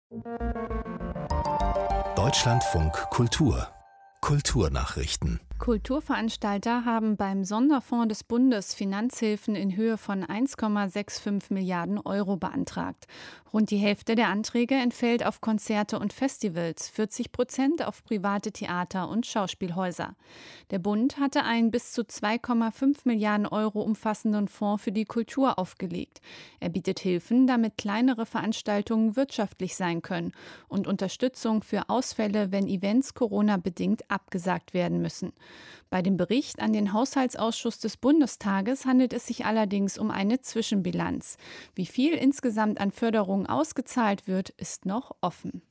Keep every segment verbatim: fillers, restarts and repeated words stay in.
Deutschlandfunk Kultur Kulturnachrichten. Kulturveranstalter haben beim Sonderfonds des Bundes Finanzhilfen in Höhe von eins Komma fünfundsechzig Milliarden Euro beantragt. Rund die Hälfte der Anträge entfällt auf Konzerte und Festivals, vierzig Prozent auf private Theater und Schauspielhäuser. Der Bund hatte einen bis zu zwei Komma fünf Milliarden Euro umfassenden Fonds für die Kultur aufgelegt. Er bietet Hilfen, damit kleinere Veranstaltungen wirtschaftlich sein können und Unterstützung für Ausfälle, wenn Events Corona-bedingt abgesagt werden müssen. Bei dem Bericht an den Haushaltsausschuss des Bundestages handelt es sich allerdings um eine Zwischenbilanz. Wie viel insgesamt an Förderung ausgezahlt wird, ist noch offen.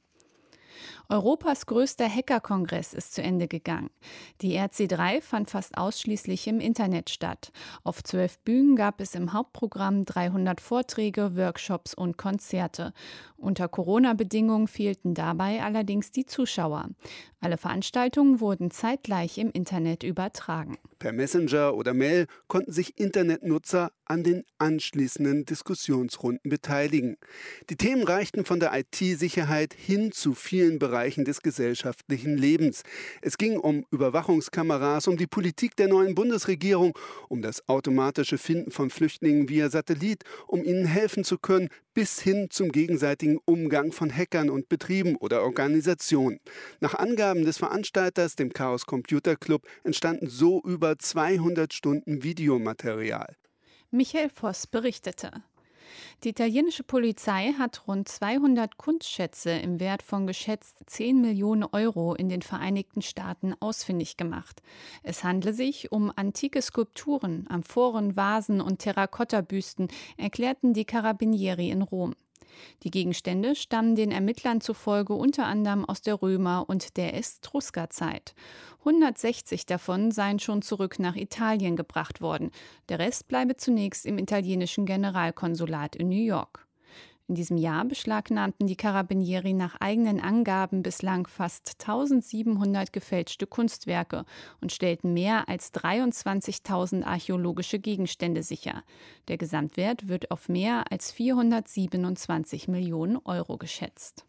Europas größter Hackerkongress ist zu Ende gegangen. Die R C drei fand fast ausschließlich im Internet statt. Auf zwölf Bühnen gab es im Hauptprogramm dreihundert Vorträge, Workshops und Konzerte. Unter Corona-Bedingungen fehlten dabei allerdings die Zuschauer. Alle Veranstaltungen wurden zeitgleich im Internet übertragen. Per Messenger oder Mail konnten sich Internetnutzer an den anschließenden Diskussionsrunden beteiligen. Die Themen reichten von der I T-Sicherheit hin zu vielen Bereichen des gesellschaftlichen Lebens. Es ging um Überwachungskameras, um die Politik der neuen Bundesregierung, um das automatische Finden von Flüchtlingen via Satellit, um ihnen helfen zu können, bis hin zum gegenseitigen Umgang von Hackern und Betrieben oder Organisationen. Nach Angaben des Veranstalters, dem Chaos Computer Club, entstanden so über zweihundert Stunden Videomaterial. Michael Voss berichtete. Die italienische Polizei hat rund zweihundert Kunstschätze im Wert von geschätzt zehn Millionen Euro in den Vereinigten Staaten ausfindig gemacht. Es handle sich um antike Skulpturen, Amphoren, Vasen und Terrakottabüsten, erklärten die Carabinieri in Rom. Die Gegenstände stammen den Ermittlern zufolge unter anderem aus der Römer- und der Etruskerzeit. hundertsechzig davon seien schon zurück nach Italien gebracht worden. Der Rest bleibe zunächst im italienischen Generalkonsulat in New York. In diesem Jahr beschlagnahmten die Carabinieri nach eigenen Angaben bislang fast eintausendsiebenhundert gefälschte Kunstwerke und stellten mehr als dreiundzwanzigtausend archäologische Gegenstände sicher. Der Gesamtwert wird auf mehr als vierhundertsiebenundzwanzig Millionen Euro geschätzt.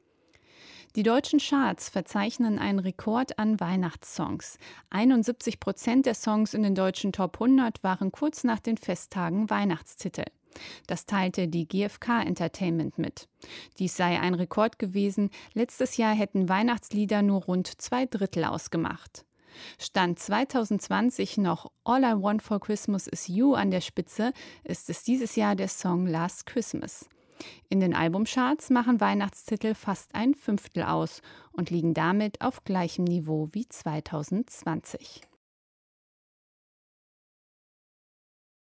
Die deutschen Charts verzeichnen einen Rekord an Weihnachtssongs. einundsiebzig Prozent der Songs in den deutschen Top hundert waren kurz nach den Festtagen Weihnachtstitel. Das teilte die G F K Entertainment mit. Dies sei ein Rekord gewesen. Letztes Jahr hätten Weihnachtslieder nur rund zwei Drittel ausgemacht. Stand zweitausendzwanzig noch All I Want for Christmas is You an der Spitze, ist es dieses Jahr der Song Last Christmas. In den Albumcharts machen Weihnachtstitel fast ein Fünftel aus und liegen damit auf gleichem Niveau wie zweitausendzwanzig.